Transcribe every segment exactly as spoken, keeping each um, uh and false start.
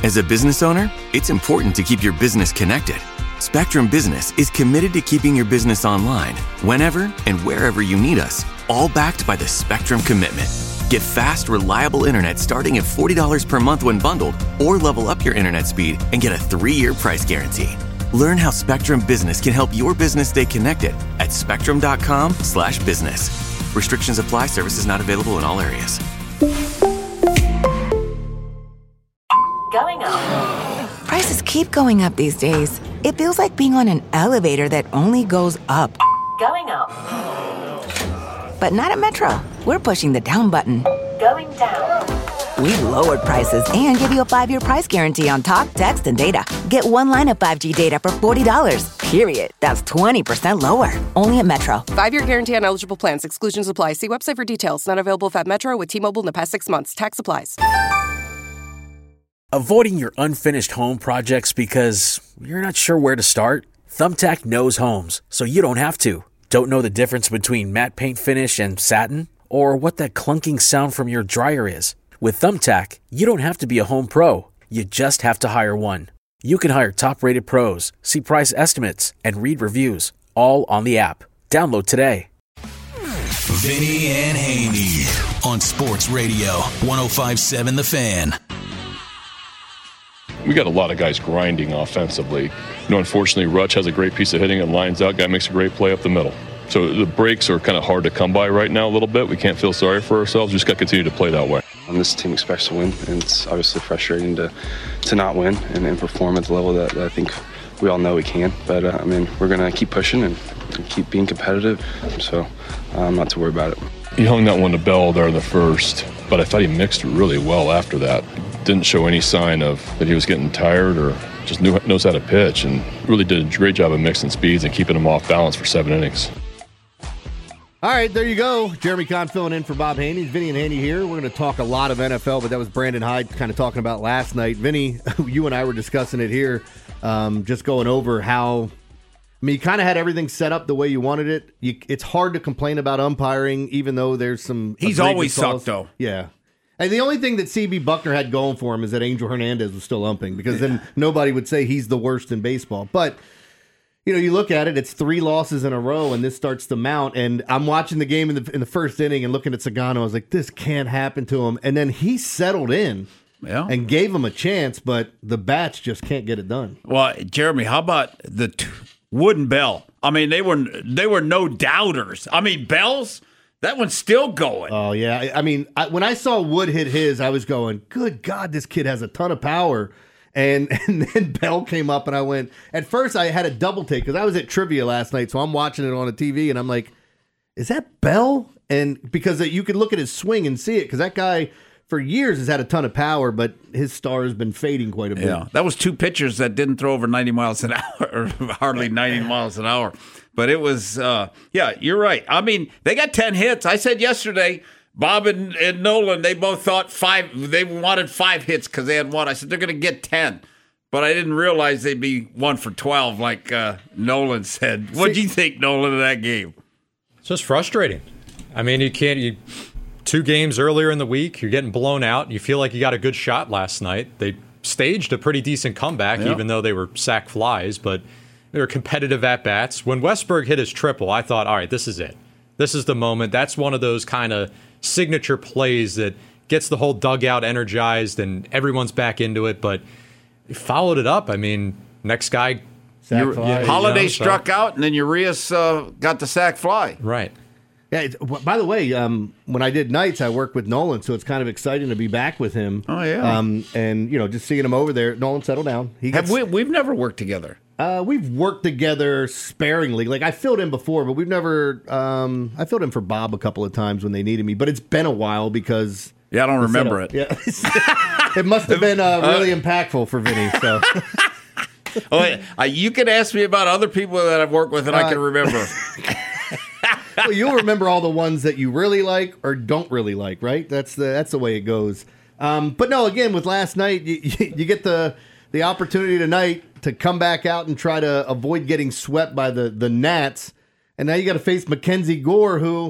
As a business owner, it's important to keep your business connected. Spectrum Business is committed to keeping your business online, whenever and wherever you need us, all backed by the Spectrum Commitment. Get fast, reliable internet starting at forty dollars per month when bundled, or level up your internet speed and get a three-year price guarantee. Learn how Spectrum Business can help your business stay connected at spectrum.com slash business. Restrictions apply. Services not available in all areas. Going up. Prices keep going up these days. It feels like being on an elevator that only goes up. Going up. But not at Metro. We're pushing the down button. Going down. We lowered prices and give you a five-year price guarantee on talk, text, and data. Get one line of five G data for forty dollars, period. That's twenty percent lower. Only at Metro. Five-year guarantee on eligible plans. Exclusions apply. See website for details. Not available at Metro with T-Mobile in the past six months. Tax applies. Avoiding your unfinished home projects because you're not sure where to start? Thumbtack knows homes, so you don't have to. Don't know the difference between matte paint finish and satin? Or what that clunking sound from your dryer is? With Thumbtack, you don't have to be a home pro. You just have to hire one. You can hire top-rated pros, see price estimates, and read reviews, all on the app. Download today. Vinny and Haney on Sports Radio one oh five point seven The Fan. We got a lot of guys grinding offensively. You know, unfortunately, Rutsch has a great piece of hitting and lines out. Guy makes a great play up the middle. So the breaks are kind of hard to come by right now a little bit. We can't feel sorry for ourselves. We just got to continue to play that way. And this team expects to win, and it's obviously frustrating to to not win and, and perform at the level that, that I think we all know we can. But, uh, I mean, we're going to keep pushing and, and keep being competitive. So uh, I'm not too worried about it. He hung that one to Bell there in the first, but I thought he mixed really well after that. Didn't show any sign of that he was getting tired or just knew, knows how to pitch, and really did a great job of mixing speeds and keeping him off balance for seven innings. All right, there you go. Jeremy Kahn filling in for Bob Haney. Vinny and Haney here. We're going to talk a lot of N F L, but that was Brandon Hyde kind of talking about last night. Vinny, you and I were discussing it here, um, just going over how, I mean, you kind of had everything set up the way you wanted it. You, it's hard to complain about umpiring, even though there's some... He's always sucked, though. Yeah. And the only thing that C B Buckner had going for him is that Angel Hernandez was still umping, because then nobody would say he's the worst in baseball. But... You know, you look at it, it's three losses in a row, and this starts to mount. And I'm watching the game in the in the first inning and looking at Sagano. I was like, this can't happen to him. And then he settled in yeah. and gave him a chance, but the bats just can't get it done. Well, Jeremy, how about the t- Wood and Bell? I mean, they were they were no doubters. I mean, Bell's, that one's still going. Oh, yeah. I, I mean, I, when I saw Wood hit his, I was going, good God, this kid has a ton of power. And and then Bell came up, and I went, at first I had a double take because I was at trivia last night, so I'm watching it on a T V, and I'm like, is that Bell? And because you could look at his swing and see it, because that guy for years has had a ton of power, but his star has been fading quite a bit. Yeah, that was two pitchers that didn't throw over ninety miles an hour, or hardly ninety miles an hour. But it was, uh, yeah, you're right. I mean, they got ten hits. I said yesterday, Bob and, and Nolan, they both thought five, they wanted five hits because they had one. I said, they're going to get ten. But I didn't realize they'd be one for twelve, like uh, Nolan said. What do you think, Nolan, of that game? It's just frustrating. I mean, you can't, you, two games earlier in the week, you're getting blown out. You feel like you got a good shot last night. They staged a pretty decent comeback, yeah. even though they were sack flies, but they were competitive at-bats. When Westberg hit his triple, I thought, all right, this is it. This is the moment. That's one of those kind of signature plays that gets the whole dugout energized and everyone's back into it, but he followed it up. I mean, next guy... Sack fly, Holiday you know, struck so. out, and then Urias uh, got the sack fly. Right. Yeah. It's, by the way, um, when I did nights, I worked with Nolan, so it's kind of exciting to be back with him. Oh, yeah. Um, and, you know, just seeing him over there, Nolan, settle down. He gets, Have we, we've never worked together. Uh, we've worked together sparingly. Like, I filled in before, but we've never... Um, I filled in for Bob a couple of times when they needed me, but it's been a while because... Yeah, I don't remember it. Yeah, it must have been uh, really uh, impactful for Vinny, so... oh, uh, you can ask me about other people that I've worked with and uh, I can remember. Well, you'll remember all the ones that you really like or don't really like, right? That's the that's the way it goes. Um, but no, again, with last night, you, you get the the opportunity tonight to come back out and try to avoid getting swept by the, the Nats. And now you got to face Mackenzie Gore, who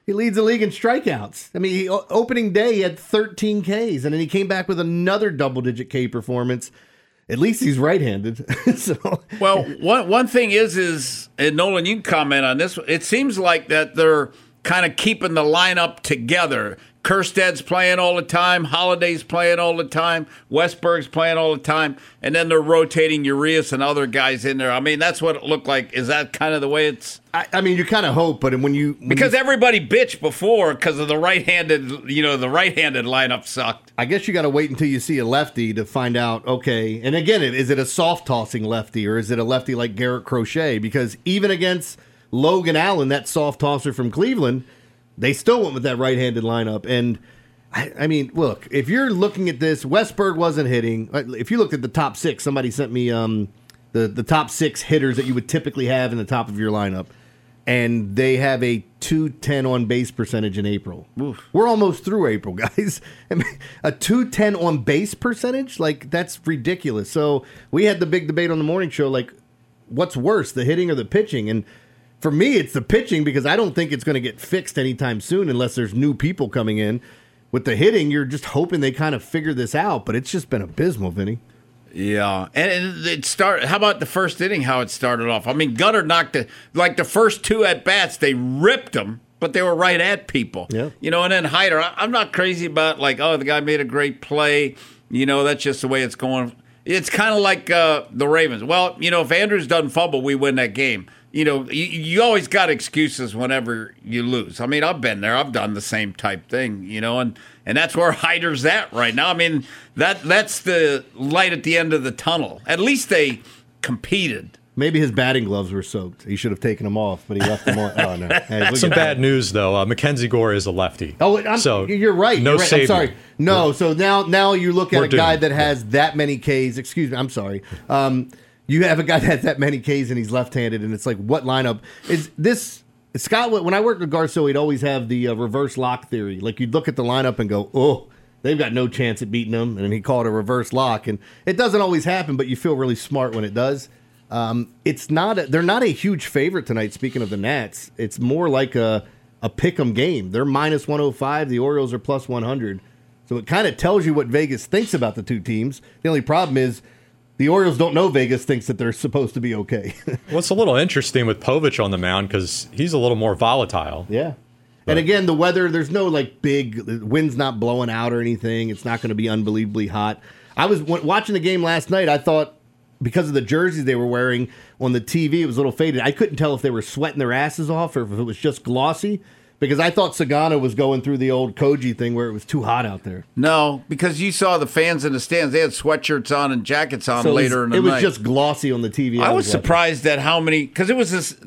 He leads the league in strikeouts. I mean, he, opening day he had thirteen Ks, and then he came back with another double-digit K performance. At least he's right-handed. so, well, one one thing is is and Nolan, you can comment on this. It seems like that they're kind of keeping the lineup together. Kersted's playing all the time, Holiday's playing all the time, Westberg's playing all the time, and then they're rotating Urias and other guys in there. I mean, that's what it looked like. Is that kind of the way it's? I, I mean, you kind of hope, but when you when because you, everybody bitched before because of the right-handed, you know, the right-handed lineup sucked. I guess you got to wait until you see a lefty to find out. Okay, and again, is it a soft tossing lefty or is it a lefty like Garrett Crochet? Because even against Logan Allen, that soft tosser from Cleveland, they still went with that right-handed lineup. And, I, I mean, look, if you're looking at this, Westberg wasn't hitting. If you looked at the top six, somebody sent me um, the, the top six hitters that you would typically have in the top of your lineup. And they have a two ten on base percentage in April. Oof. We're almost through April, guys. I mean, a two ten on base percentage? Like, that's ridiculous. So we had the big debate on the morning show, like, what's worse, the hitting or the pitching? And for me, it's the pitching because I don't think it's going to get fixed anytime soon unless there's new people coming in. With the hitting, you're just hoping they kind of figure this out, but it's just been abysmal, Vinny. Yeah, and it started. How about the first inning? How it started off? I mean, Gunnar knocked it like the first two at bats. They ripped them, but they were right at people. Yeah, you know. And then Hyder, I'm not crazy about like, oh, the guy made a great play. You know, that's just the way it's going. It's kind of like uh, the Ravens. Well, you know, if Andrews doesn't fumble, we win that game. You know, you, you always got excuses whenever you lose. I mean, I've been there. I've done the same type thing, you know, and, and that's where Hyder's at right now. I mean, that that's the light at the end of the tunnel. At least they competed. Maybe his batting gloves were soaked. He should have taken them off, but he left them on. Oh, no. Hey, Some bad news, though. Uh, Mackenzie Gore is a lefty. Oh, I'm, so you're right. No you're right. I'm sorry. No, We're, so now now you look at a doomed. guy that has that many Ks. Excuse me. I'm sorry. Um, you have a guy that has that many Ks and he's left-handed, and it's like, what lineup is this? Scott, when I worked with Garceau, he'd always have the uh, reverse lock theory. Like, you'd look at the lineup and go, oh, they've got no chance at beating them, and he called it a reverse lock. And it doesn't always happen, but you feel really smart when it does. Um, it's not. A, they're not a huge favorite tonight. Speaking of the Nats, it's more like a a pick'em game. They're minus one oh five. The Orioles are plus one hundred. So it kind of tells you what Vegas thinks about the two teams. The only problem is the Orioles don't know Vegas thinks that they're supposed to be okay. Well, it's a little interesting with Povich on the mound because he's a little more volatile. Yeah. But. And again, the weather, there's no like big, the wind's not blowing out or anything. It's not going to be unbelievably hot. I was w- watching the game last night. I thought because of the jerseys they were wearing on the T V, it was a little faded. I couldn't tell if they were sweating their asses off or if it was just glossy. Because I thought Sagana was going through the old Koji thing where it was too hot out there. No, because you saw the fans in the stands. They had sweatshirts on and jackets on so later was, in the it night. It was just glossy on the T V. I, I was, was surprised at how many, because it was this,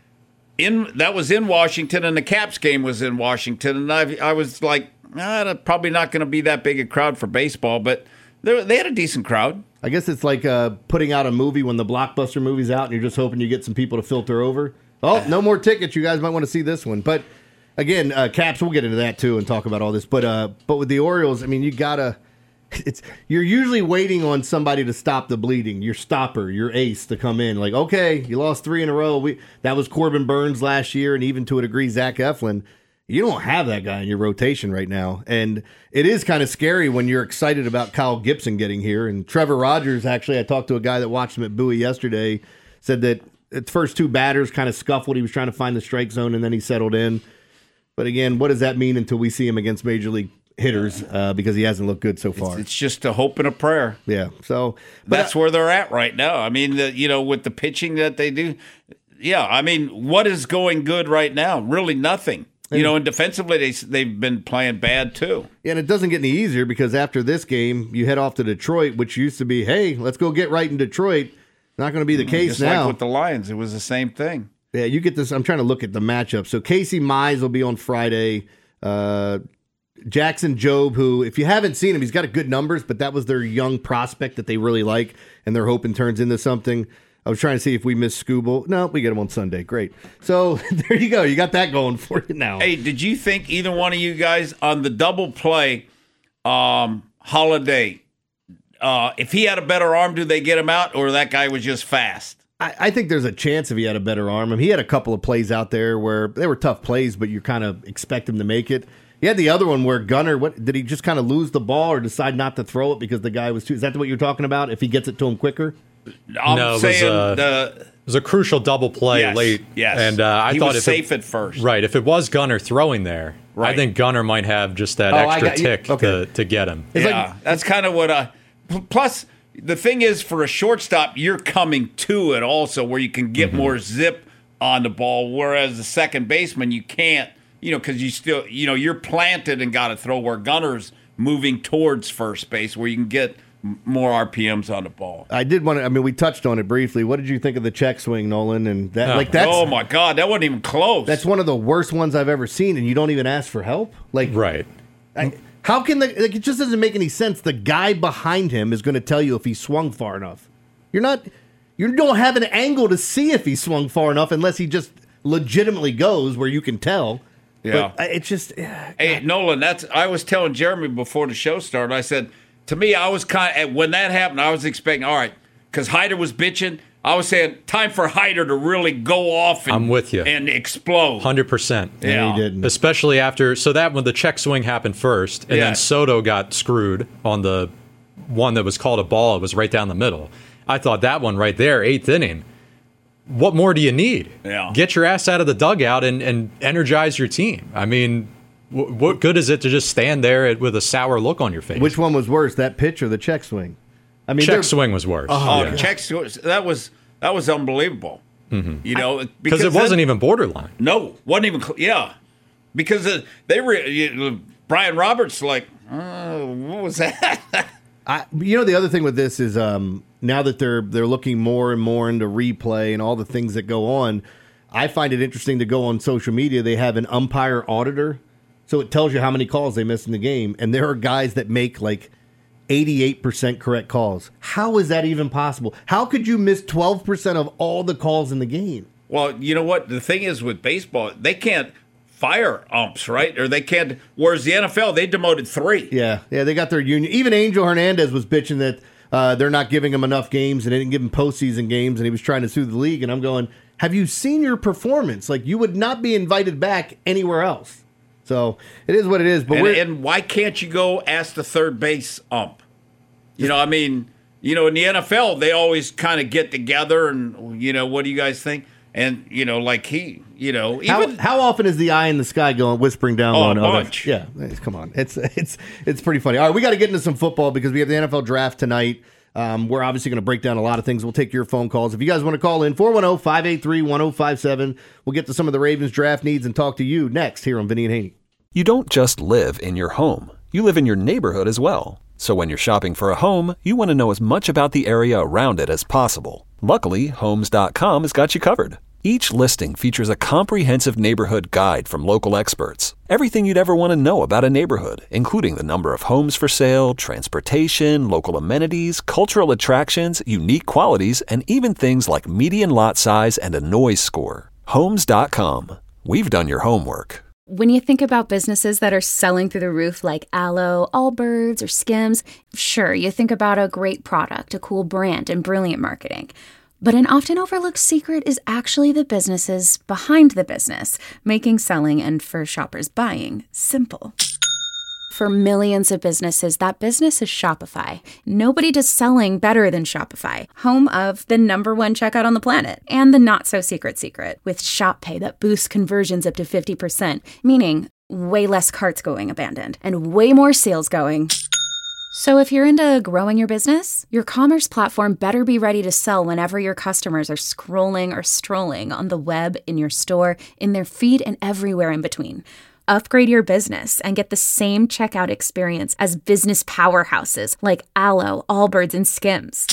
in that was in Washington, and the Caps game was in Washington, and I, I was like, ah, probably not going to be that big a crowd for baseball, but they, they had a decent crowd. I guess it's like uh, putting out a movie when the blockbuster movie's out, and you're just hoping you get some people to filter over. Oh, no more tickets. You guys might want to see this one, but. Again, uh, Caps, we'll get into that too and talk about all this. But uh, but with the Orioles, I mean, you gotta. It's you're usually waiting on somebody to stop the bleeding. Your stopper, your ace, to come in. Like, okay, you lost three in a row. We that was Corbin Burns last year, and even to a degree, Zach Eflin. You don't have that guy in your rotation right now, and it is kind of scary when you're excited about Kyle Gibson getting here. And Trevor Rogers, actually, I talked to a guy that watched him at Bowie yesterday, said that its first two batters kind of scuffled. He was trying to find the strike zone, and then he settled in. But again, what does that mean until we see him against major league hitters? Uh, because he hasn't looked good so far. It's, it's just a hope and a prayer. Yeah. So but that's I, where they're at right now. I mean, the, you know, with the pitching that they do. Yeah. I mean, what is going good right now? Really nothing. You know, and defensively, they, they've been playing bad, too. Yeah, and it doesn't get any easier because after this game, you head off to Detroit, which used to be, hey, let's go get right in Detroit. Not going to be the case Just now. Just like with the Lions, it was the same thing. Yeah, you get this. I'm trying to look at the matchup. So Casey Mize will be on Friday. Uh, Jackson Jobe, who, if you haven't seen him, he's got a good numbers, but that was their young prospect that they really like, and they're hoping turns into something. I was trying to see if we missed Scooble. No, we get him on Sunday. Great. So there you go. You got that going for you now. Hey, did you think either one of you guys on the double play, um, Holiday, uh, if he had a better arm, do they get him out, or that guy was just fast? I, I think there's a chance if he had a better arm. I mean, he had a couple of plays out there where they were tough plays, but you kind of expect him to make it. He had the other one where Gunnar, what did he just kind of lose the ball or decide not to throw it because the guy was too? Is that what you're talking about? If he gets it to him quicker? I'm no, it saying was, uh, the. It was a crucial double play yes, late. Yes, and uh, I he thought was if safe it, at first. Right, if it was Gunnar throwing there, right. I think Gunnar might have just that oh, extra got, tick okay. to, to get him. It's yeah, like, that's kind of what I. Plus, the thing is, for a shortstop, you're coming to it also, where you can get mm-hmm. more zip on the ball, whereas the second baseman you can't. You know, because you still, you know, you're planted and got to throw. Where Gunnar's moving towards first base, where you can get more R P Ms on the ball. I did want to. I mean, we touched on it briefly. What did you think of the check swing, Nolan? And that, oh. like, that's oh my God, that wasn't even close. That's one of the worst ones I've ever seen, and you don't even ask for help. Like, right? I, how can the? Like, it just doesn't make any sense. The guy behind him is going to tell you if he swung far enough. You're not. You don't have an angle to see if he swung far enough, unless he just legitimately goes where you can tell. Yeah, but it's just. Uh, hey, Nolan, that's. I was telling Jeremy before the show started. I said. To me, I was kind of, when that happened, I was expecting, all right, because Hyder was bitching. I was saying, time for Hyder to really go off and, I'm with you. and explode. one hundred percent. Yeah. He didn't. Especially after, so that when the check swing happened first, and yes. then Soto got screwed on the one that was called a ball. It was right down the middle. I thought that one right there, eighth inning. What more do you need? Yeah. Get your ass out of the dugout and, and energize your team. I mean, what good is it to just stand there with a sour look on your face? Which one was worse, that pitch or the check swing? I mean, check swing was worse. Oh, yeah. check swing. That was that was unbelievable. Mm-hmm. You know, because it wasn't then, even borderline. No, wasn't even. Yeah, because uh, they were. You, Brian Roberts, like, uh, what was that? I, you know, the other thing with this is um, now that they're they're looking more and more into replay and all the things that go on. I find it interesting to go on social media. They have an umpire auditor. So it tells you how many calls they missed in the game. And there are guys that make like eighty-eight percent correct calls. How is that even possible? How could you miss twelve percent of all the calls in the game? Well, you know what? The thing is with baseball, they can't fire umps, right? Or they can't. Whereas the N F L, they demoted three. Yeah, yeah, they got their union. Even Angel Hernandez was bitching that uh, they're not giving him enough games and they didn't give him postseason games, and he was trying to sue the league. And I'm going, have you seen your performance? Like, you would not be invited back anywhere else. So it is what it is. But and, we're, and why can't you go ask the third base ump? You know, I mean, you know, in the N F L, they always kind of get together and, you know, what do you guys think? And, you know, like he, you know, even. How, how often is the eye in the sky going, whispering down oh, on a bunch. Yeah, come on. It's, it's, it's pretty funny. All right, we got to get into some football because we have the N F L draft tonight. Um, we're obviously going to break down a lot of things. We'll take your phone calls. If you guys want to call in, four one zero, five eight three, one zero five seven. We'll get to some of the Ravens draft needs and talk to you next here on Vinny and Haney. You don't just live in your home. You live in your neighborhood as well. So when you're shopping for a home, you want to know as much about the area around it as possible. Luckily, Homes dot com has got you covered. Each listing features a comprehensive neighborhood guide from local experts. Everything you'd ever want to know about a neighborhood, including the number of homes for sale, transportation, local amenities, cultural attractions, unique qualities, and even things like median lot size and a noise score. Homes dot com. We've done your homework. When you think about businesses that are selling through the roof like Aloe, Allbirds, or Skims, sure, you think about a great product, a cool brand, and brilliant marketing. But an often overlooked secret is actually the businesses behind the business, making selling and, for shoppers, buying simple. For millions of businesses, that business is Shopify. Nobody does selling better than Shopify, home of the number one checkout on the planet, and the not-so-secret secret, with Shop Pay that boosts conversions up to fifty percent, meaning way less carts going abandoned, and way more sales going. So if you're into growing your business, your commerce platform better be ready to sell whenever your customers are scrolling or strolling on the web, in your store, in their feed, and everywhere in between. Upgrade your business and get the same checkout experience as business powerhouses like Aloe, Allbirds, and Skims.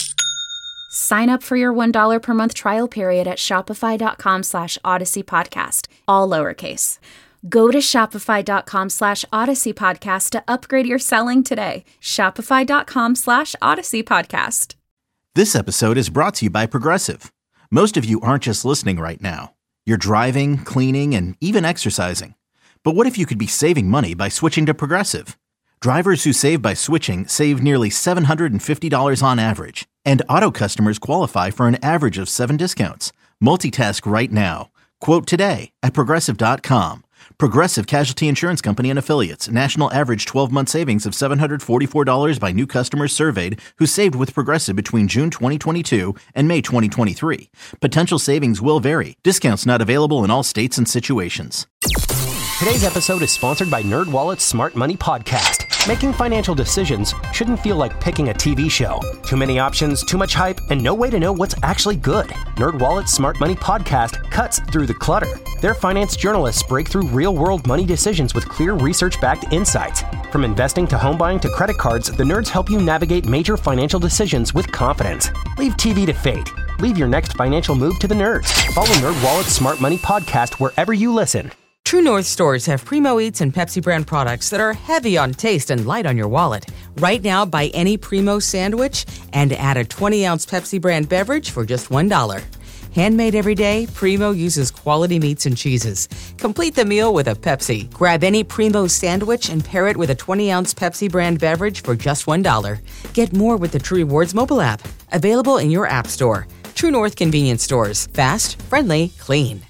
Sign up for your one dollar per month trial period at shopify.com slash Odyssey Podcast, all lowercase. Go to shopify.com slash Odyssey Podcast to upgrade your selling today. Shopify.com slash Odyssey Podcast. This episode is brought to you by Progressive. Most of you aren't just listening right now. You're driving, cleaning, and even exercising. But what if you could be saving money by switching to Progressive? Drivers who save by switching save nearly seven hundred fifty dollars on average. And Auto customers qualify for an average of seven discounts. Multitask right now. Quote today at Progressive dot com. Progressive Casualty Insurance Company and Affiliates. National average twelve-month savings of seven hundred forty-four dollars by new customers surveyed who saved with Progressive between June twenty twenty-two and May twenty twenty-three. Potential savings will vary. Discounts not available in all states and situations. Today's episode is sponsored by NerdWallet's Smart Money Podcast. Making financial decisions shouldn't feel like picking a T V show. Too many options, too much hype, and no way to know what's actually good. NerdWallet's Smart Money Podcast cuts through the clutter. Their finance journalists break through real-world money decisions with clear research-backed insights. From investing to home buying to credit cards, the nerds help you navigate major financial decisions with confidence. Leave T V to fate. Leave your next financial move to the nerds. Follow NerdWallet's Smart Money Podcast wherever you listen. True North stores have Primo Eats and Pepsi brand products that are heavy on taste and light on your wallet. Right now, buy any Primo sandwich and add a twenty-ounce Pepsi brand beverage for just one dollar. Handmade every day, Primo uses quality meats and cheeses. Complete the meal with a Pepsi. Grab any Primo sandwich and pair it with a twenty-ounce Pepsi brand beverage for just one dollar. Get more with the True Rewards mobile app. Available in your app store. True North convenience stores. Fast, friendly, clean.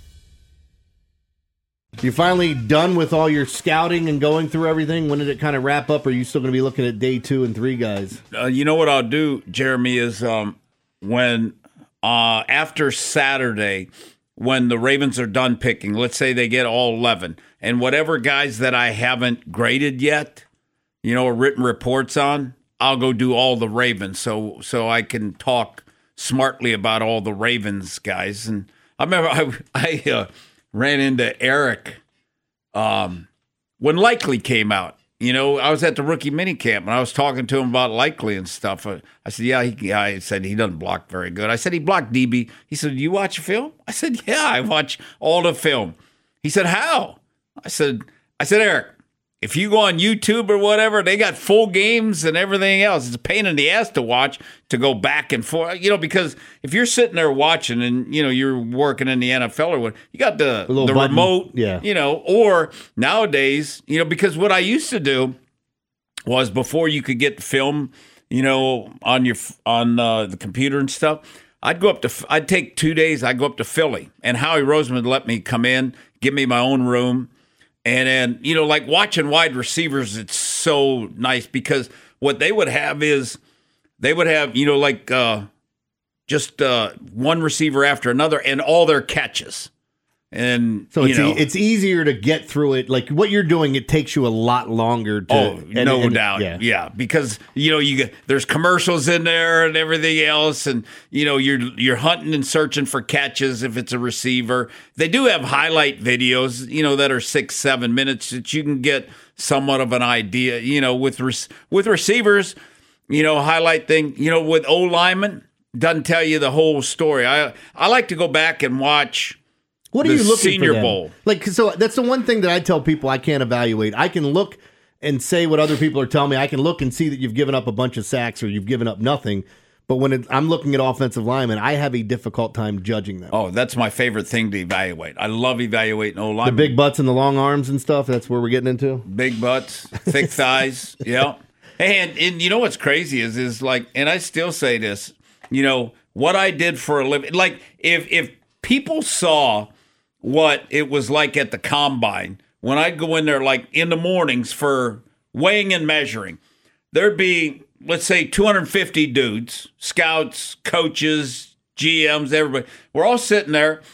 You finally done with all your scouting and going through everything? When did it kind of wrap up? Or are you still going to be looking at day two and three guys? Uh, you know what I'll do, Jeremy, is um, when uh, after Saturday, when the Ravens are done picking, let's say they get all eleven, and whatever guys that I haven't graded yet, you know, written reports on, I'll go do all the Ravens so so I can talk smartly about all the Ravens guys. And I remember I, I uh, ran into Eric um, when Likely came out. You know, I was at the rookie minicamp, and I was talking to him about Likely and stuff. I said, yeah, he, yeah, I said, he doesn't block very good. I said, he blocked D B. He said, do you watch film? I said, yeah, I watch all the film. He said, how? I said, I said, Eric, if you go on YouTube or whatever, they got full games and everything else. It's a pain in the ass to watch, to go back and forth, you know, because if you're sitting there watching and, you know, you're working in the N F L or what, you got the, the button. remote, Yeah. you know, or nowadays, you know, because what I used to do was before you could get the film, you know, on your, on uh, the computer and stuff, I'd go up to, I'd take two days, I'd go up to Philly, and Howie Roseman would let me come in, give me my own room. And then, you know, like watching wide receivers, it's so nice because what they would have is they would have, you know, like uh, just uh, one receiver after another and all their catches. And so you it's, know, e- it's easier to get through it. Like what you're doing, it takes you a lot longer to. Oh, and- no and- doubt. Yeah. Yeah. Because, you know, you get, there's commercials in there and everything else. And, you know, you're you're hunting and searching for catches if it's a receiver. They do have highlight videos, you know, that are six, seven minutes that you can get somewhat of an idea, you know, with re- with receivers, you know, highlight thing, you know, with O-linemen, doesn't tell you the whole story. I I like to go back and watch. What are the you looking Senior for them? Bowl. Like, so that's the one thing that I tell people I can't evaluate. I can look and say what other people are telling me. I can look and see that you've given up a bunch of sacks or you've given up nothing. But when it, I'm looking at offensive linemen, I have a difficult time judging them. Oh, that's my favorite thing to evaluate. I love evaluating O linemen. The big butts and the long arms and stuff. That's where we're getting into. Big butts, thick thighs. Yeah. And and you know what's crazy is is like, and I still say this, you know, what I did for a living. Like if if people saw what it was like at the combine when I'd go in there like in the mornings for weighing and measuring, there'd be, let's say, two hundred fifty dudes, scouts, coaches, G Ms, everybody. We're all sitting there,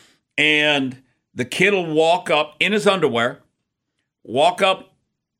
and the kid will walk up in his underwear, walk up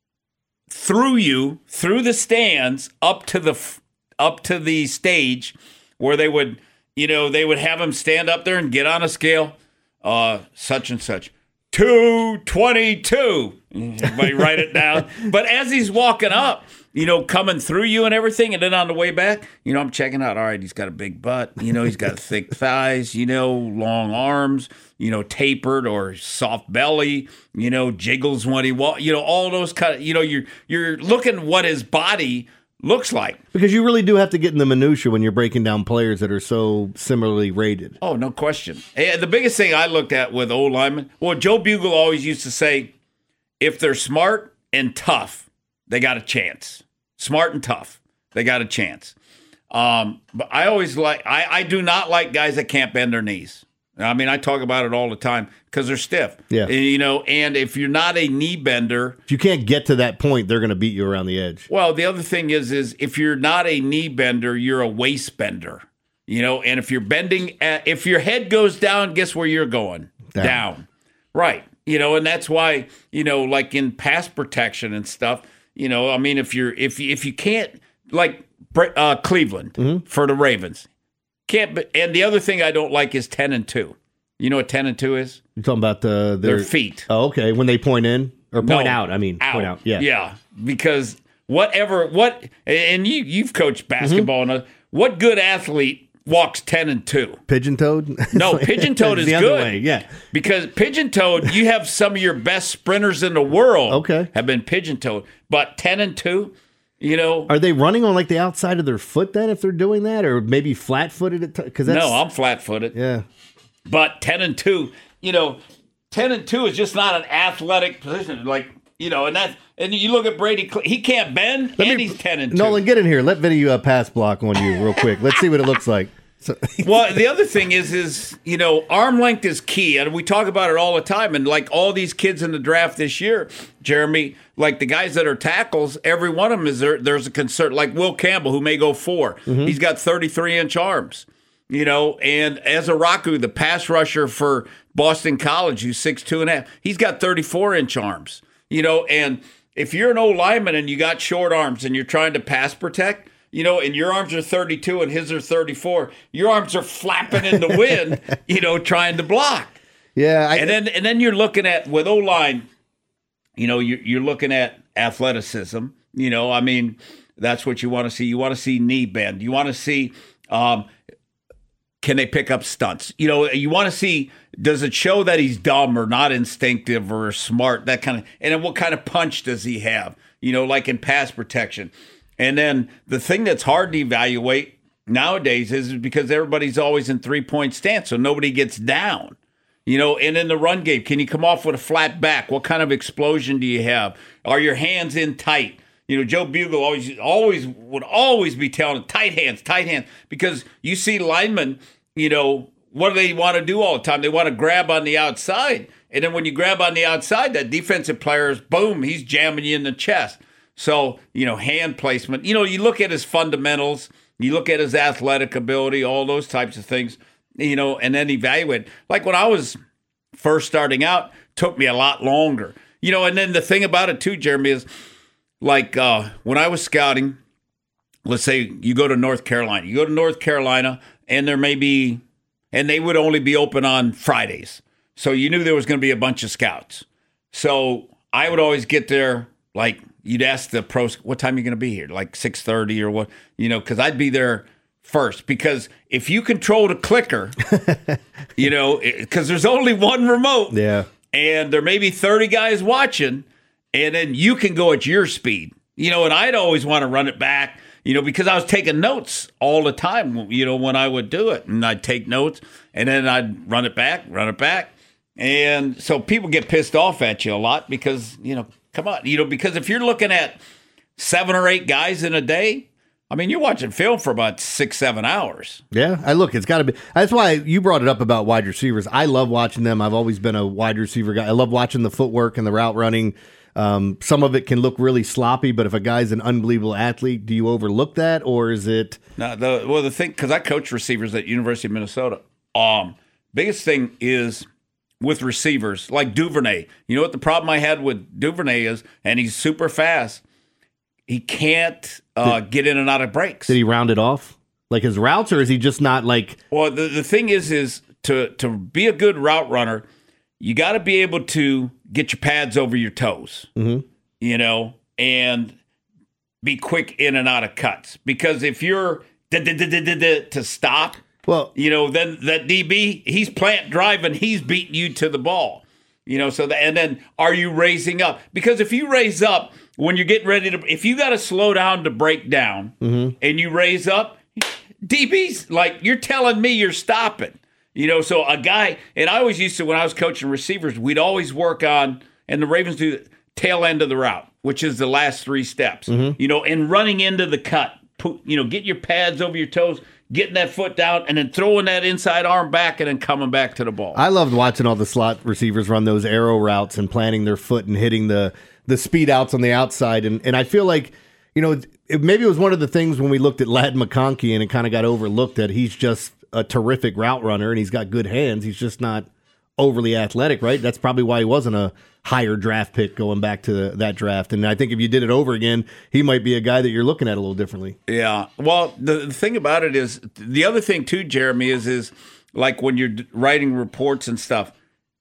through you, through the stands, up to the up to the stage where they would, you know, they would have him stand up there and get on a scale. Uh, such and such, two twenty-two. Everybody write it down. But as he's walking up, you know, coming through you and everything, and then on the way back, you know, I'm checking out. All right, he's got a big butt. You know, he's got thick thighs. You know, long arms. You know, tapered or soft belly. You know, jiggles when he walks. You know, all those kind of. You know, you're you're looking what his body looks like. Because you really do have to get in the minutia when you're breaking down players that are so similarly rated. Oh, no question. And the biggest thing I looked at with old linemen, well, Joe Bugle always used to say, if they're smart and tough, they got a chance. Smart and tough, they got a chance. Um, but I always like, I, I do not like guys that can't bend their knees. I mean, I talk about it all the time because they're stiff. Yeah. And, you know, and if you're not a knee bender. If you can't get to that point, they're going to beat you around the edge. Well, the other thing is, is if you're not a knee bender, you're a waist bender. You know, and if you're bending, at, if your head goes down, guess where you're going? Down. down. Right. You know, and that's why, you know, like in pass protection and stuff, you know, I mean, if you're, if you, if you can't, like uh, Cleveland mm-hmm. for the Ravens, can't, and the other thing I don't like is ten and two. You know what ten and two is? You're talking about the, their, their feet. Oh, okay. When they point in or point no, out, I mean, out. point out. Yeah. Yeah. Because whatever, what, and you, you've coached basketball, mm-hmm. and what good athlete walks ten and two? Pigeon toed? No, pigeon toed is the good. Other way, yeah. Because pigeon toed, you have some of your best sprinters in the world okay. have been pigeon toed. But ten and two, you know. Are they running on like the outside of their foot then if they're doing that? Or maybe flat footed? T- no, I'm flat footed. Yeah. But ten and two, you know, ten and two is just not an athletic position. Like, you know, and that, and you look at Brady, he can't bend, Let and me, he's ten and two. Nolan, get in here. Let Vinny uh, pass block on you real quick. Let's see what it looks like. So. Well, the other thing is, is, you know, arm length is key. And we talk about it all the time. And like all these kids in the draft this year, Jeremy, like the guys that are tackles, every one of them is there. There's a concern. Like Will Campbell, who may go four. Mm-hmm. He's got thirty-three inch arms, you know. And Ezaraku, the pass rusher for Boston College, who's six two and a half, he's got thirty-four inch arms, you know. And if you're an old lineman and you got short arms and you're trying to pass protect, you know, and your arms are thirty-two and his are thirty-four, your arms are flapping in the wind, you know, trying to block. Yeah. I, and then and then you're looking at, with O-line, you know, you're, you're looking at athleticism. You know, I mean, that's what you want to see. You want to see knee bend. You want to see, um, can they pick up stunts? You know, you want to see, does it show that he's dumb or not instinctive or smart, that kind of, and then what kind of punch does he have? You know, like in pass protection. And then the thing that's hard to evaluate nowadays is because everybody's always in three-point stance, so nobody gets down. You know, and in the run game, can you come off with a flat back? What kind of explosion do you have? Are your hands in tight? You know, Joe Bugle always, always would always be telling tight hands, tight hands, because you see linemen, you know, what do they want to do all the time? They want to grab on the outside. And then when you grab on the outside, that defensive player is, boom, he's jamming you in the chest. So, you know, hand placement, you know, you look at his fundamentals, you look at his athletic ability, all those types of things, you know, and then evaluate. Like when I was first starting out, took me a lot longer, you know, and then the thing about it too, Jeremy, is like uh, when I was scouting, let's say you go to North Carolina, you go to North Carolina and there may be, and they would only be open on Fridays. So you knew there was going to be a bunch of scouts. So I would always get there like, you'd ask the pros, what time are you going to be here? Like six thirty or what? You know, because I'd be there first. Because if you control the clicker, you know, because there's only one remote. Yeah. And there may be thirty guys watching, and then you can go at your speed. You know, and I'd always want to run it back, you know, because I was taking notes all the time, you know, when I would do it. And I'd take notes, and then I'd run it back, run it back. And so people get pissed off at you a lot because, you know, come on, you know, because if you're looking at seven or eight guys in a day, I mean, you're watching film for about six, seven hours. Yeah, I look, it's got to be. That's why you brought it up about wide receivers. I love watching them. I've always been a wide receiver guy. I love watching the footwork and the route running. Um, some of it can look really sloppy, but if a guy's an unbelievable athlete, do you overlook that, or is it? No, the well, the thing, because I coach receivers at University of Minnesota. Um, biggest thing is with receivers, like Duvernay. You know what the problem I had with Duvernay is, and he's super fast, he can't uh, did, get in and out of breaks. Did he round it off? Like his routes, or is he just not like... Well, the, the thing is, is to, to be a good route runner, you got to be able to get your pads over your toes, mm-hmm. you know, and be quick in and out of cuts. Because if you're to stop... Well, you know, then that D B, he's plant driving, he's beating you to the ball. You know, so that, and then are you raising up? Because if you raise up when you're getting ready to, if you got to slow down to break down mm-hmm. and you raise up, D B's like, you're telling me you're stopping. You know, so a guy, and I always used to, when I was coaching receivers, we'd always work on, and the Ravens do the tail end of the route, which is the last three steps, mm-hmm. you know, and running into the cut. put, you know, get your pads over your toes, getting that foot down, and then throwing that inside arm back and then coming back to the ball. I loved watching all the slot receivers run those arrow routes and planting their foot and hitting the, the speed outs on the outside. And, and I feel like, you know, it, maybe it was one of the things when we looked at Ladd McConkey and it kind of got overlooked that he's just a terrific route runner and he's got good hands. He's just not overly athletic, right? That's probably why he wasn't a higher draft pick going back to the, that draft. And I think if you did it over again, he might be a guy that you're looking at a little differently. Yeah. Well, the, the thing about it is, the other thing too, Jeremy, is is like when you're writing reports and stuff,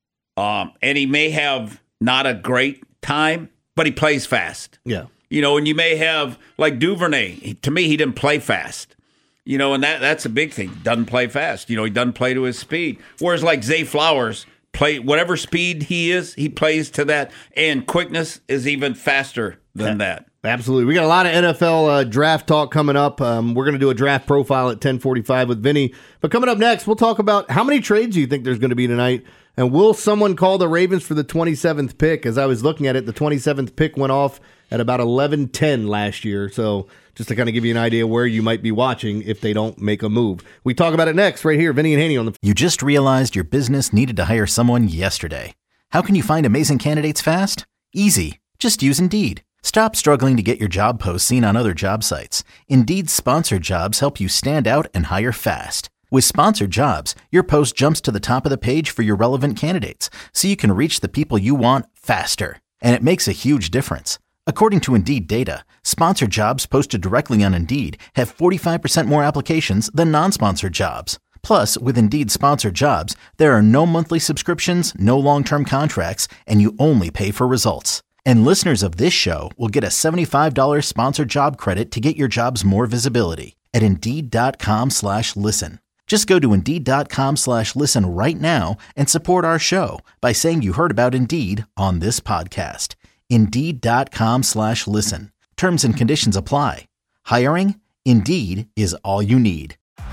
um, and he may have not a great time, but he plays fast. Yeah. You know, and you may have, like Duvernay, he, to me, he didn't play fast. You know, and that that's a big thing. Doesn't play fast. You know, he doesn't play to his speed. Whereas like Zay Flowers, play whatever speed he is, he plays to that. And quickness is even faster than yeah, that. Absolutely. We got a lot of N F L uh, draft talk coming up. Um, we're going to do a draft profile at ten forty-five with Vinny. But coming up next, we'll talk about how many trades do you think there's going to be tonight? And will someone call the Ravens for the twenty-seventh pick? As I was looking at it, the twenty-seventh pick went off at about eleven ten last year. So just to kind of give you an idea where you might be watching if they don't make a move. We talk about it next right here. Vinny and Haney on the... You just realized your business needed to hire someone yesterday. How can you find amazing candidates fast? Easy. Just use Indeed. Stop struggling to get your job posts seen on other job sites. Indeed's sponsored jobs help you stand out and hire fast. With sponsored jobs, your post jumps to the top of the page for your relevant candidates, so you can reach the people you want faster. And it makes a huge difference. According to Indeed data, sponsored jobs posted directly on Indeed have forty-five percent more applications than non-sponsored jobs. Plus, with Indeed sponsored jobs, there are no monthly subscriptions, no long-term contracts, and you only pay for results. And listeners of this show will get a seventy-five dollars sponsored job credit to get your jobs more visibility at Indeed.com slash listen. Just go to Indeed.com slash listen right now and support our show by saying you heard about Indeed on this podcast. Indeed.com slash listen. Terms and conditions apply. Hiring? Indeed is all you need.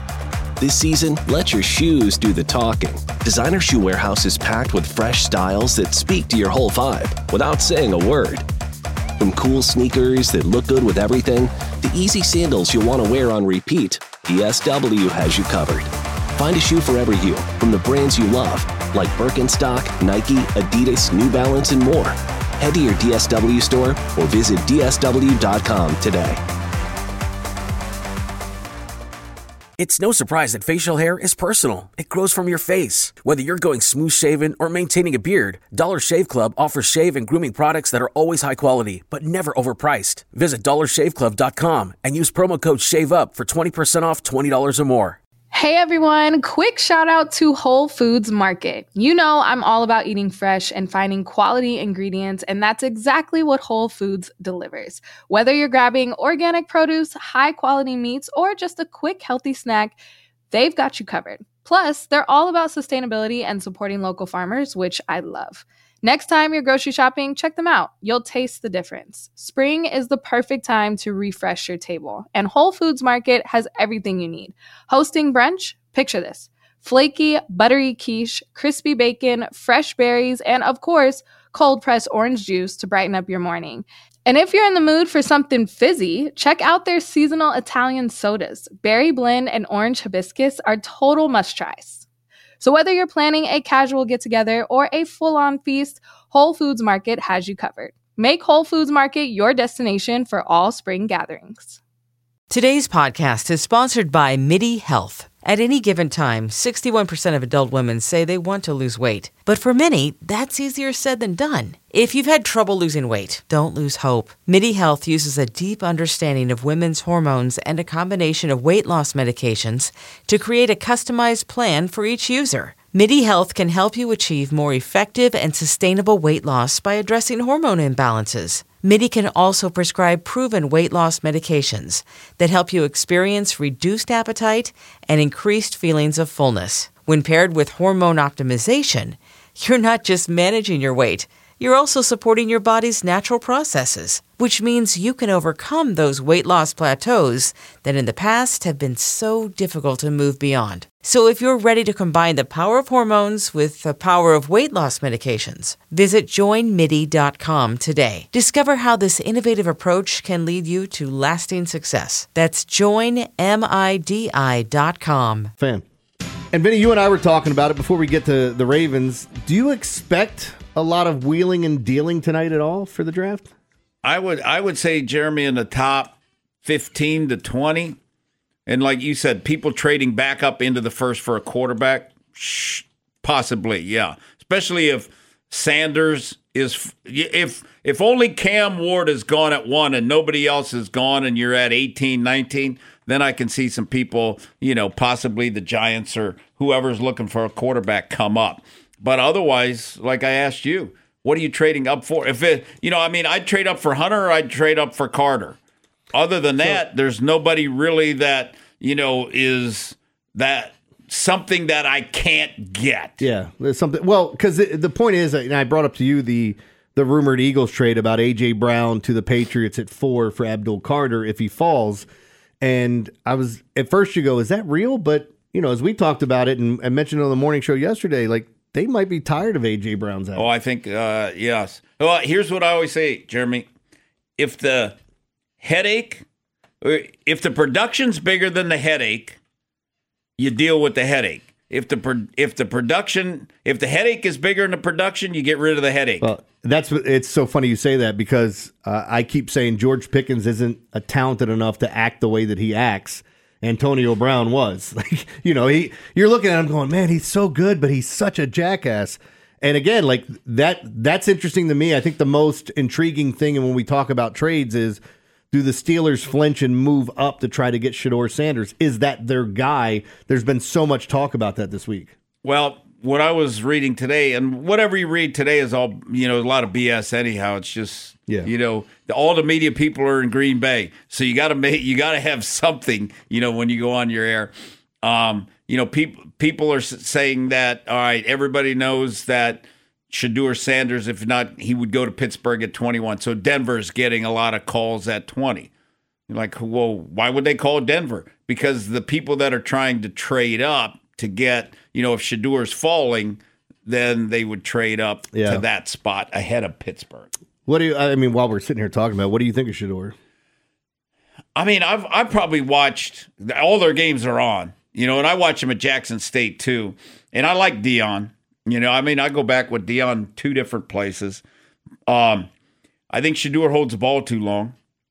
This season, let your shoes do the talking. Designer Shoe Warehouse is packed with fresh styles that speak to your whole vibe without saying a word. From cool sneakers that look good with everything, to easy sandals you'll want to wear on repeat, D S W has you covered. Find a shoe for every you, from the brands you love, like Birkenstock, Nike, Adidas, New Balance, and more. Head to your D S W store or visit D S W dot com today. It's no surprise that facial hair is personal. It grows from your face. Whether you're going smooth shaven or maintaining a beard, Dollar Shave Club offers shave and grooming products that are always high quality, but never overpriced. Visit dollar shave club dot com and use promo code SHAVEUP for twenty percent off twenty dollars or more. Hey everyone, quick shout out to Whole Foods Market. You know I'm all about eating fresh and finding quality ingredients, and that's exactly what Whole Foods delivers. Whether you're grabbing organic produce, high quality meats, or just a quick healthy snack, they've got you covered. Plus, they're all about sustainability and supporting local farmers, which I love. Next time you're grocery shopping, check them out. You'll taste the difference. Spring is the perfect time to refresh your table, and Whole Foods Market has everything you need. Hosting brunch? Picture this. Flaky, buttery quiche, crispy bacon, fresh berries, and of course, cold-pressed orange juice to brighten up your morning. And if you're in the mood for something fizzy, check out their seasonal Italian sodas. Berry blend and orange hibiscus are total must-tries. So whether you're planning a casual get-together or a full-on feast, Whole Foods Market has you covered. Make Whole Foods Market your destination for all spring gatherings. Today's podcast is sponsored by MIDI Health. At any given time, sixty-one percent of adult women say they want to lose weight. But for many, that's easier said than done. If you've had trouble losing weight, don't lose hope. MIDI Health uses a deep understanding of women's hormones and a combination of weight loss medications to create a customized plan for each user. MIDI Health can help you achieve more effective and sustainable weight loss by addressing hormone imbalances. MIDI can also prescribe proven weight loss medications that help you experience reduced appetite and increased feelings of fullness. When paired with hormone optimization, you're not just managing your weight, you're also supporting your body's natural processes, which means you can overcome those weight loss plateaus that in the past have been so difficult to move beyond. So if you're ready to combine the power of hormones with the power of weight loss medications, visit join midi dot com today. Discover how this innovative approach can lead you to lasting success. That's join midi dot com. Fan. And Vinny, you and I were talking about it before we get to the Ravens. Do you expect a lot of wheeling and dealing tonight at all for the draft? I would I would say, Jeremy, in the top fifteen to twenty. And like you said, people trading back up into the first for a quarterback, shh, possibly, yeah. Especially if Sanders is if if only Cam Ward is gone at one and nobody else is gone and you're at eighteen, nineteen, then I can see some people, you know, possibly the Giants or whoever's looking for a quarterback come up. But otherwise, like I asked you, what are you trading up for? If it, you know, I mean, I'd trade up for Hunter or I'd trade up for Carter. Other than that, so, there's nobody really that, you know, is that something that I can't get. Yeah, there's something. Well, because the, the point is, and I brought up to you the the rumored Eagles trade about A J Brown to the Patriots at four for Abdul Carter if he falls. And I was, at first you go, is that real? But, you know, as we talked about it and, and mentioned on the morning show yesterday, like, they might be tired of A J Brown's out. Oh, I think, uh, yes. Well, here's what I always say, Jeremy. If the headache, if the production's bigger than the headache, you deal with the headache. If the if the production, if the headache is bigger than the production, you get rid of the headache. Well, that's what, it's so funny you say that because uh, I keep saying George Pickens isn't a talented enough to act the way that he acts. Antonio Brown was. Like, you know, he you're looking at him going, man, he's so good, but he's such a jackass. And again, like that that's interesting to me. I think the most intriguing thing, and when we talk about trades, is do the Steelers flinch and move up to try to get Shedeur Sanders? Is that their guy? There's been so much talk about that this week. Well, what I was reading today, and whatever you read today is all, you know, a lot of B S anyhow. It's just, yeah. you know, all the media people are in Green Bay. So you got to make, you got to have something, you know, when you go on your air. Um, you know, people people are saying that, all right, everybody knows that Shedeur Sanders, if not, he would go to Pittsburgh at twenty-one. So Denver's getting a lot of calls at twenty. You're like, well, why would they call Denver? Because the people that are trying to trade up to get, you know, if Shedeur's falling, then they would trade up yeah. to that spot ahead of Pittsburgh. What do you, I mean, while we're sitting here talking about, what do you think of Shedeur? I mean, I've I've probably watched, all their games are on, you know, and I watch them at Jackson State too. And I like Deion. You know, I mean, I go back with Deion two different places. Um, I think Shedeur holds the ball too long.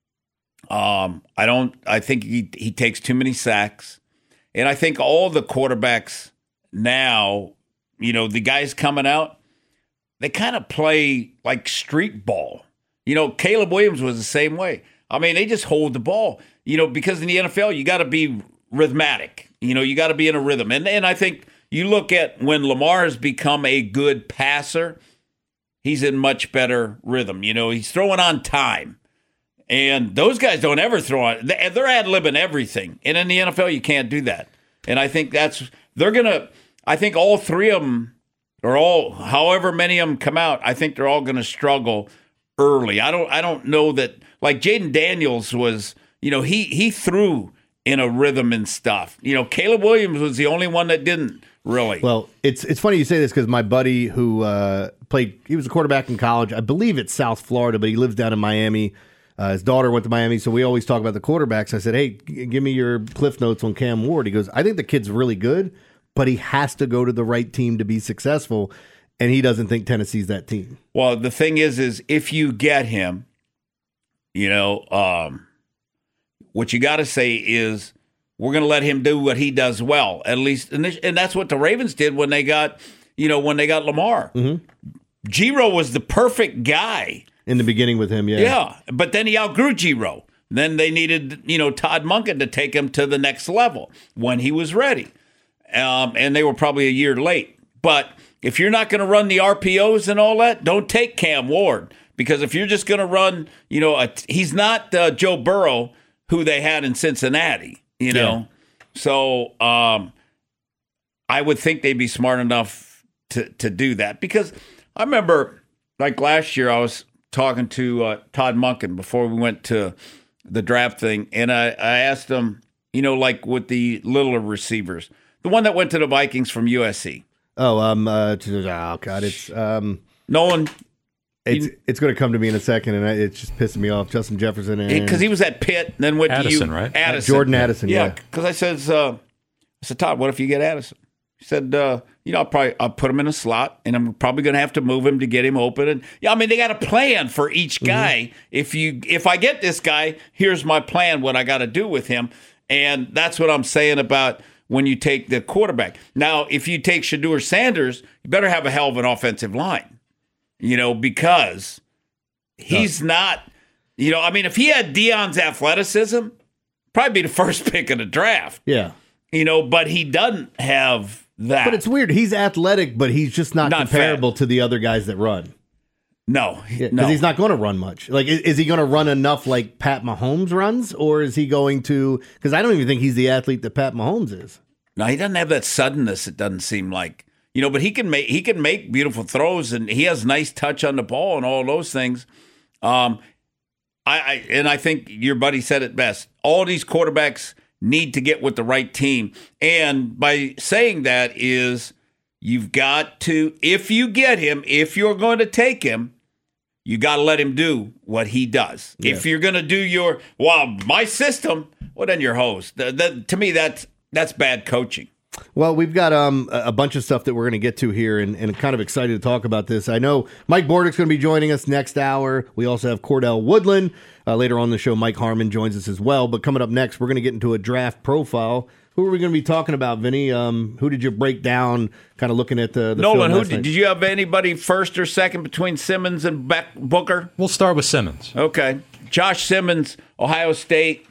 Um, I don't. I think he he takes too many sacks, and I think all the quarterbacks now, you know, the guys coming out, they kind of play like street ball. You know, Caleb Williams was the same way. I mean, they just hold the ball. You know, because in the N F L, you got to be rhythmic. You know, you got to be in a rhythm, and and I think you look at when Lamar has become a good passer, he's in much better rhythm. You know, he's throwing on time. And those guys don't ever throw on. They're ad-libbing everything. And in the N F L, you can't do that. And I think that's, they're going to, I think all three of them, or all, however many of them come out, I think they're all going to struggle early. I don't, I don't know that, like Jaden Daniels was, you know, he, he threw in a rhythm and stuff. You know, Caleb Williams was the only one that didn't really. Well, it's, it's funny you say this because my buddy who uh, played, he was a quarterback in college. I believe it's South Florida, but he lives down in Miami. Uh, his daughter went to Miami, so we always talk about the quarterbacks. I said, hey, g- give me your Cliff Notes on Cam Ward. He goes, I think the kid's really good, but he has to go to the right team to be successful, and he doesn't think Tennessee's that team. Well, the thing is, is if you get him, you know, um, what you got to say is we're going to let him do what he does well, at least. And, this, and that's what the Ravens did when they got, you know, when they got Lamar. Mm-hmm. Giro was the perfect guy. In the beginning with him, yeah. Yeah, but then he outgrew Giro. Then they needed, you know, Todd Monken to take him to the next level when he was ready. Um, and they were probably a year late. But if you're not going to run the R P Os and all that, don't take Cam Ward. Because if you're just going to run, you know, a, he's not uh, Joe Burrow, who they had in Cincinnati, you know. Yeah. So um, I would think they'd be smart enough to, to do that. Because I remember like last year, I was talking to uh, Todd Monken before we went to the draft thing, and I, I asked him, you know, like with the littler receivers, the one that went to the Vikings from U S C. Oh, um, uh, oh God, it's um, Nolan. It's it's going to come to me in a second, and I, it's just pissing me off. Justin Jefferson, and Because he was at Pitt, and then went Addison, to you, right? Addison, Jordan Addison. Yeah, because I says, uh, I said, Todd, what if you get Addison? He said, uh, you know, I'll probably I'll put him in a slot, and I'm probably going to have to move him to get him open. And yeah, I mean, they got a plan for each guy. Mm-hmm. If you if I get this guy, here's my plan. What I got to do with him, and that's what I'm saying about when you take the quarterback. Now, if you take Shedeur Sanders, you better have a hell of an offensive line, you know, because he's no. not, you know, I mean, if he had Deion's athleticism, probably be the first pick of the draft. Yeah. You know, but he doesn't have that. But it's weird. He's athletic, but he's just not, Not comparable to the other guys that run. No. Because no. he's not going to run much. Like, is, is he going to run enough like Pat Mahomes runs, or is he going to? Because I don't even think he's the athlete that Pat Mahomes is. No, he doesn't have that suddenness. It doesn't seem like, you know. But he can make he can make beautiful throws, and he has nice touch on the ball and all those things. Um, I, I and I think your buddy said it best. All these quarterbacks need to get with the right team, and by saying that is you've got to, if you get him, if you're going to take him, you got to let him do what he does. Yeah. If you're going to do your, well, my system, well, then you're host. The, the, to me, that's that's bad coaching. Well, we've got um, a bunch of stuff that we're going to get to here, and, and kind of excited to talk about this. I know Mike Bordick's going to be joining us next hour. We also have Cordell Woodland. Uh, later on in the show, Mike Harmon joins us as well. But coming up next, we're going to get into a draft profile. Who are we going to be talking about, Vinny? Um, who did you break down, kind of looking at the, the Nolan, film who last did, night? did you have anybody first or second between Simmons and Beck, Booker? We'll start with Simmons. Okay. Josh Simmons, Ohio State,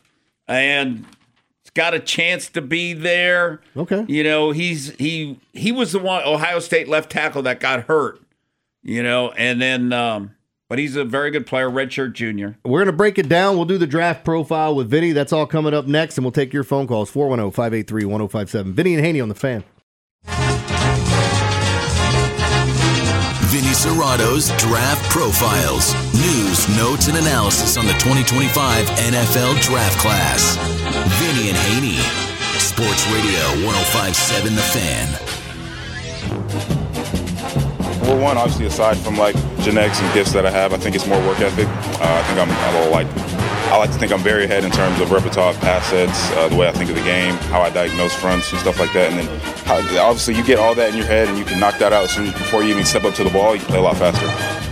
and he's got a chance to be there. Okay. You know, he's he he was the one, Ohio State left tackle that got hurt, you know, and then um, but he's a very good player, redshirt junior. We're going to break it down. We'll do the draft profile with Vinny. That's all coming up next, and we'll take your phone calls, four one zero, five eight three, one zero five seven. Vinny and Haney on the Fan. Vinny Serrato's Draft Profiles. News, notes, and analysis on the twenty twenty-five N F L Draft Class. Vinny and Haney. Sports Radio one oh five point seven The Fan. Well, one, obviously, aside from like genetics and gifts that I have, I think it's more work ethic. Uh, I think I'm a little like, I like to think I'm very ahead in terms of repertoire, pass sets, uh, the way I think of the game, how I diagnose fronts and stuff like that. And then how, obviously you get all that in your head and you can knock that out as soon as before you even step up to the ball, you can play a lot faster.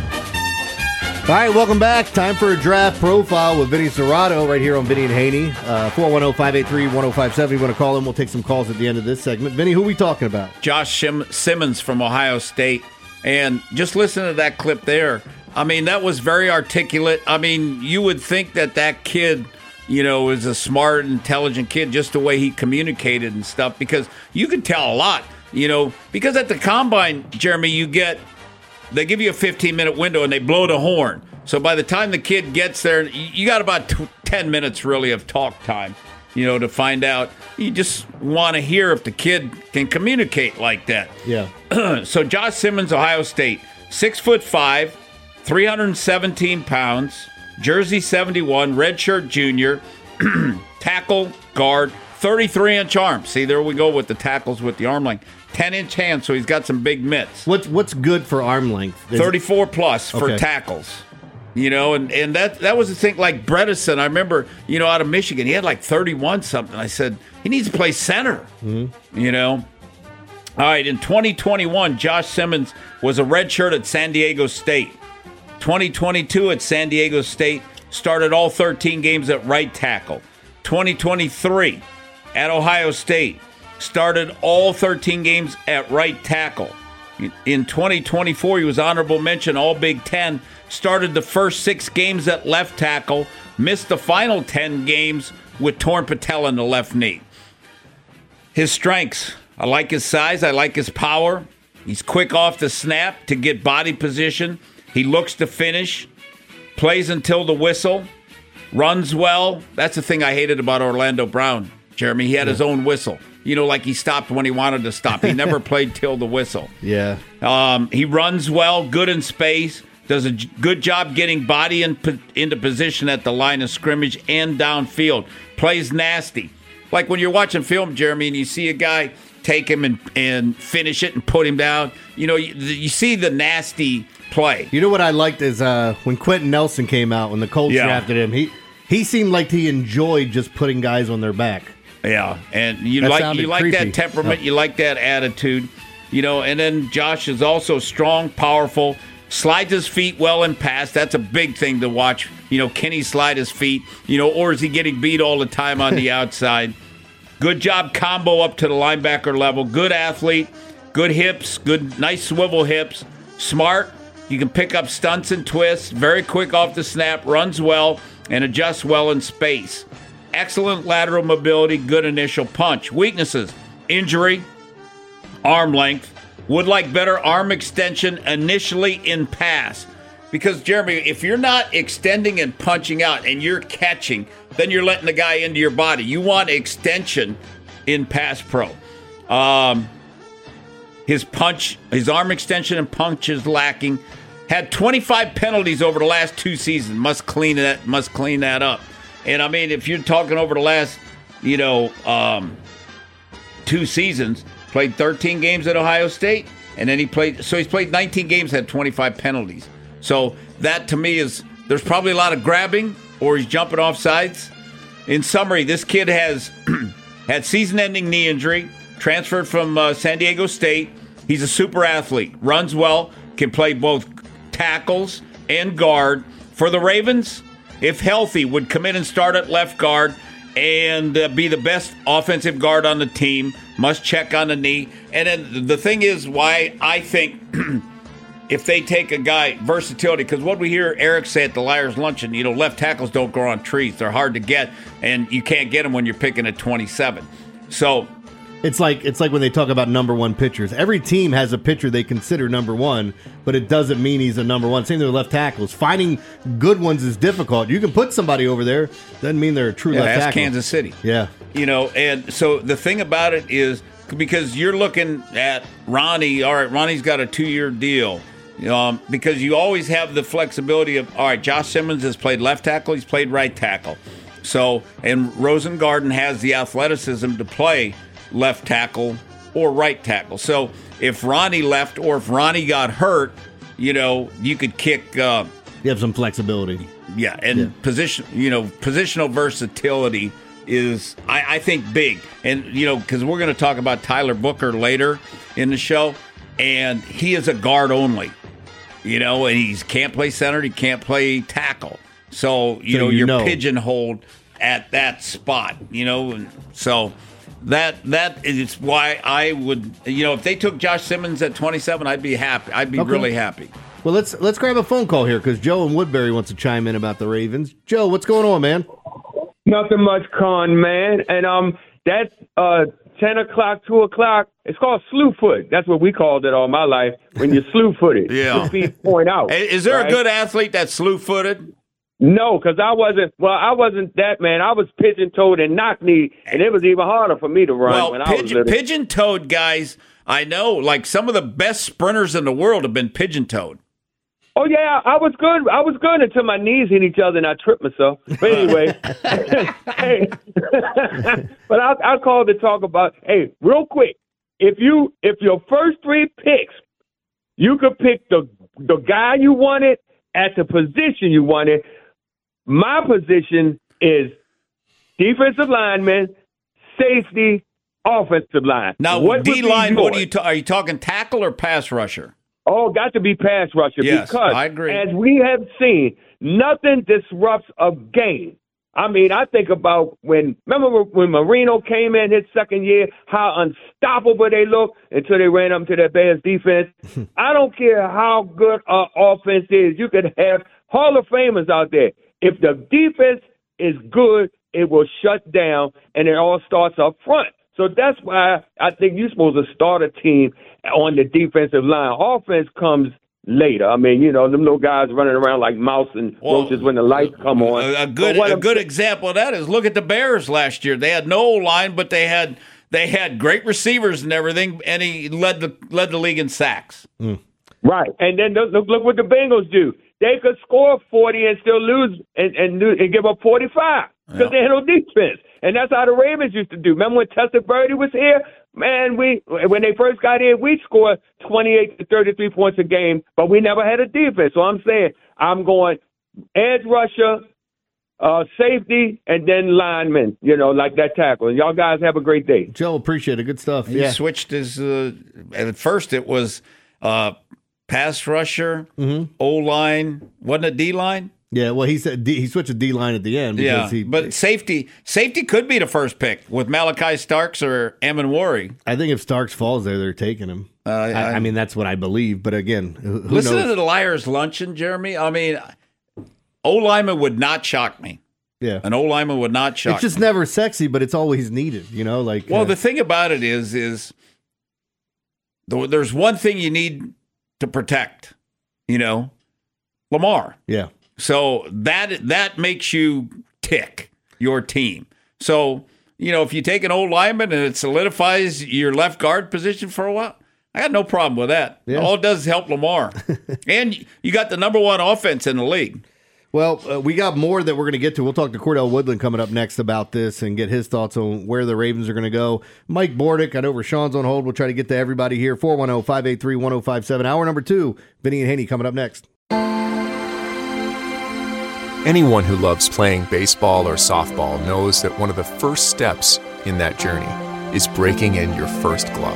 All right, welcome back. Time for a draft profile with Vinny Serrato right here on Vinny and Haney. Uh, four one zero, five eight three, one zero five seven. You want to call in? We'll take some calls at the end of this segment. Vinny, who are we talking about? Josh Sim- Simmons from Ohio State. And just listen to that clip there. I mean, that was very articulate. I mean, you would think that that kid, you know, is a smart, intelligent kid, just the way he communicated and stuff, because you can tell a lot, you know, because at the combine, Jeremy, you get, they give you a fifteen-minute window and they blow the horn. So by the time the kid gets there, you got about ten minutes really of talk time, you know, to find out. You just want to hear if the kid can communicate like that. Yeah. So Josh Simmons, Ohio State, six foot five, three hundred seventeen pounds, jersey seventy-one, redshirt junior, tackle, guard, thirty-three inch arm. See, there we go with the tackles with the arm length. ten inch hands, so he's got some big mitts. What's what's good for arm length? Is thirty-four plus for Okay. tackles. You know, and, and that that was the thing, like Bredesen, I remember, you know, out of Michigan, he had like thirty-one something. I said, he needs to play center, Mm-hmm. you know. All right, in twenty twenty-one, Josh Simmons was a redshirt at San Diego State. twenty twenty-two at San Diego State, started all thirteen games at right tackle. twenty twenty-three at Ohio State, started all thirteen games at right tackle. In twenty twenty-four, he was honorable mention All Big Ten, started the first six games at left tackle, missed the final ten games with torn patella in the left knee. His strengths, I like his size, I like his power. He's quick off the snap to get body position. He looks to finish, plays until the whistle, runs well. That's the thing I hated about Orlando Brown, Jeremy. He had his own whistle. You know, like he stopped when he wanted to stop. He never played till the whistle. Yeah. Um, he runs well, good in space, Does a good job getting body in, into position at the line of scrimmage and downfield. Plays nasty. Like when you're watching film, Jeremy, and you see a guy take him and, and finish it and put him down, you know, you, you see the nasty play. You know what I liked is uh, when Quentin Nelson came out, when the Colts Yeah. drafted him, he he seemed like he enjoyed just putting guys on their back. Yeah, and you That like sounded you like creepy. that temperament, Oh. you like that attitude, you know. And then Josh is also strong, powerful, slides his feet well in pass. That's a big thing to watch. You know, can he slide his feet? You know, or is he getting beat all the time on the outside? Good job combo up to the linebacker level. Good athlete, good hips, good nice swivel hips. Smart. You can pick up stunts and twists. Very quick off the snap. Runs well and adjusts well in space. Excellent lateral mobility, good initial punch. Weaknesses, injury, arm length. Would like better arm extension initially in pass. Because, Jeremy, if you're not extending and punching out and you're catching, then you're letting the guy into your body. You want extension in pass pro. Um, his punch, his arm extension and punch is lacking. Had twenty-five penalties over the last two seasons. Must clean that. Must clean that up. And I mean, if you're talking over the last, you know, um, two seasons, played thirteen games at Ohio State, and then he played. So he's played nineteen games, had twenty-five penalties. So that to me is there's probably a lot of grabbing, or he's jumping off sides. In summary, this kid has had season-ending knee injury, transferred from uh, San Diego State. He's a super athlete, runs well, can play both tackles and guard. For the Ravens, if healthy, would come in and start at left guard and uh, be the best offensive guard on the team. Must check on the knee. And then the thing is why I think if they take a guy, versatility, because what we hear Eric say at the Liars Luncheon, you know, left tackles don't grow on trees. They're hard to get, and you can't get them when you're picking at twenty-seven. So It's like it's like when they talk about number one pitchers. Every team has a pitcher they consider number one, but it doesn't mean he's a number one. Same thing with left tackles. Finding good ones is difficult. You can put somebody over there, doesn't mean they're a true yeah, left that's tackle. Kansas City. Yeah. You know, and so the thing about it is because you're looking at Ronnie, all right, Ronnie's got a two-year deal. Um, because you always have the flexibility of, all right, Josh Simmons has played left tackle, he's played right tackle. So, and Rosengarten has the athleticism to play left tackle or right tackle. So if Ronnie left or if Ronnie got hurt, you know, you could kick. Uh, you have some flexibility. Yeah, and Yeah. position, you know, positional versatility is, I, I think, big. And, you know, because we're going to talk about Tyler Booker later in the show, and he is a guard only. You know, and he can't play center, he can't play tackle. So, you So know, you you're know. pigeonholed at that spot, you know. And so that that is why I would, you know, if they took Josh Simmons at twenty-seven, I'd be happy. I'd be Okay. really happy. Well, let's let's grab a phone call here because Joe in Woodbury wants to chime in about the Ravens. Joe, what's going on, man? Nothing much, Con, man. And um, that uh, ten o'clock, two o'clock, it's called slew foot. That's what we called it all my life, when you're slew footed. Yeah. Your feet point out. Hey, is there right? a good athlete that's slew-footed? No, because I wasn't, well, I wasn't that, man. I was pigeon-toed and knock-kneed, and it was even harder for me to run Well, when I was pigeon, little. pigeon-toed guys, I know, like some of the best sprinters in the world have been pigeon-toed. Oh, yeah, I was good. I was good until my knees hit each other and I tripped myself. But anyway, hey, but I, I called to talk about, hey, real quick, if you if your first three picks, you could pick the the guy you wanted at the position you wanted. My position is defensive lineman, safety, offensive line. Now, What would D be line, what yours? are you ta- are you talking tackle or pass rusher? Oh, got to be pass rusher Yes, because, I agree. as we have seen, nothing disrupts a game. I mean, I think about when, remember when Marino came in his second year, how unstoppable they looked until they ran up to that Bears defense. I don't care how good our offense is. You could have Hall of Famers out there. If the defense is good, it will shut down, and it all starts up front. So that's why I think you're supposed to start a team on the defensive line. Offense comes later. I mean, you know, them little guys running around like mouse and roaches when the lights come on. A, a good But what a I'm- good example of that is look at the Bears last year. They had no line, but they had they had great receivers and everything, and he led the led the league in sacks. Mm. Right. And then look, look what the Bengals do. They could score forty and still lose and, and, and give up forty-five because yep. they had no defense. And that's how the Ravens used to do. Remember when Tessa Birdie was here? Man, we when they first got here, we scored twenty-eight to thirty-three points a game, but we never had a defense. So I'm saying I'm going edge rusher, uh, safety, and then lineman, you know, like that tackle. And y'all guys have a great day. Joe, appreciate it. Good stuff. He yeah. switched his, uh, at first it was uh, pass rusher, mm-hmm. O-line, wasn't it D-line? Yeah, well, he said D, he switched to D-line at the end. Because yeah, he, but safety safety could be the first pick with Malachi Starks or Amenwari. I think if Starks falls there, they're taking him. Uh, I, I, I mean, that's what I believe. But again, who, who listen knows? to the Liars Luncheon, Jeremy. I mean, O-lineman would not shock me. Yeah, an O-lineman would not shock me. It's just me. never sexy, but it's always needed, you know? Like, Well, uh, the thing about it is, is there's one thing you need to protect, you know, Lamar. Yeah. So that that makes you tick your team. So, you know, if you take an old lineman and it solidifies your left guard position for a while, I got no problem with that. Yeah. All it does is help Lamar. And you got the number one offense in the league. Well, uh, we got more that we're going to get to. We'll talk to Cordell Woodland coming up next about this and get his thoughts on where the Ravens are going to go. Mike Bordick, I know Rashawn's on hold. We'll try to get to everybody here. four one zero, five eight three, one zero five seven. Hour number two, Vinny and Haney coming up next. Anyone who loves playing baseball or softball knows that one of the first steps in that journey is breaking in your first glove.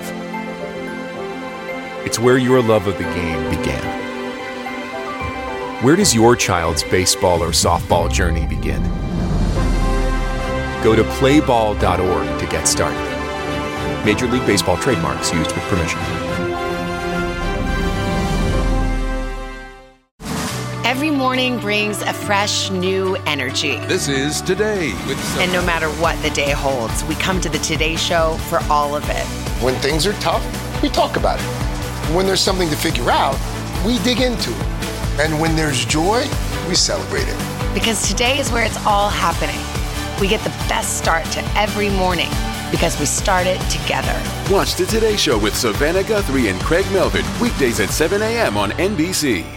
It's where your love of the game began. Where does your child's baseball or softball journey begin? Go to play ball dot org to get started. Major League Baseball trademarks used with permission. Every morning brings a fresh, new energy. This is Today with Sophie. And no matter what the day holds, we come to the Today Show for all of it. When things are tough, we talk about it. When there's something to figure out, we dig into it. And when there's joy, we celebrate it. Because today is where it's all happening. We get the best start to every morning because we start it together. Watch the Today Show with Savannah Guthrie and Craig Melvin weekdays at seven a.m. on N B C.